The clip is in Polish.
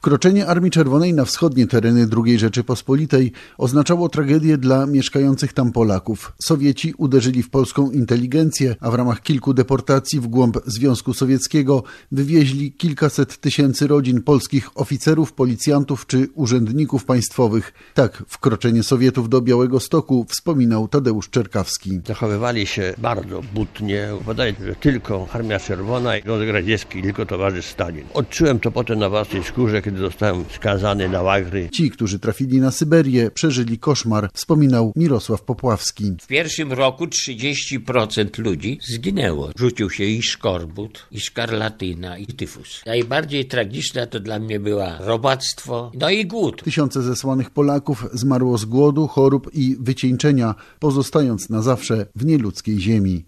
Wkroczenie Armii Czerwonej na wschodnie tereny II Rzeczypospolitej oznaczało tragedię dla mieszkających tam Polaków. Sowieci uderzyli w polską inteligencję, a w ramach kilku deportacji w głąb Związku Sowieckiego wywieźli kilkaset tysięcy rodzin polskich oficerów, policjantów czy urzędników państwowych. Tak wkroczenie Sowietów do Białegostoku wspominał Tadeusz Czerkawski. Zachowywali się bardzo butnie. Podaję, że tylko Armia Czerwona i Związek Radziecki, tylko towarzysz Stalin. Odczułem to potem na własnej skórze, kiedy zostałem skazany na łagry. Ci, którzy trafili na Syberię, przeżyli koszmar, wspominał Mirosław Popławski. W pierwszym roku 30% ludzi zginęło. Rzucił się i szkorbut, i szkarlatyna, i tyfus. Najbardziej tragiczna to dla mnie była robactwo, no i głód. Tysiące zesłanych Polaków zmarło z głodu, chorób i wycieńczenia, pozostając na zawsze w nieludzkiej ziemi.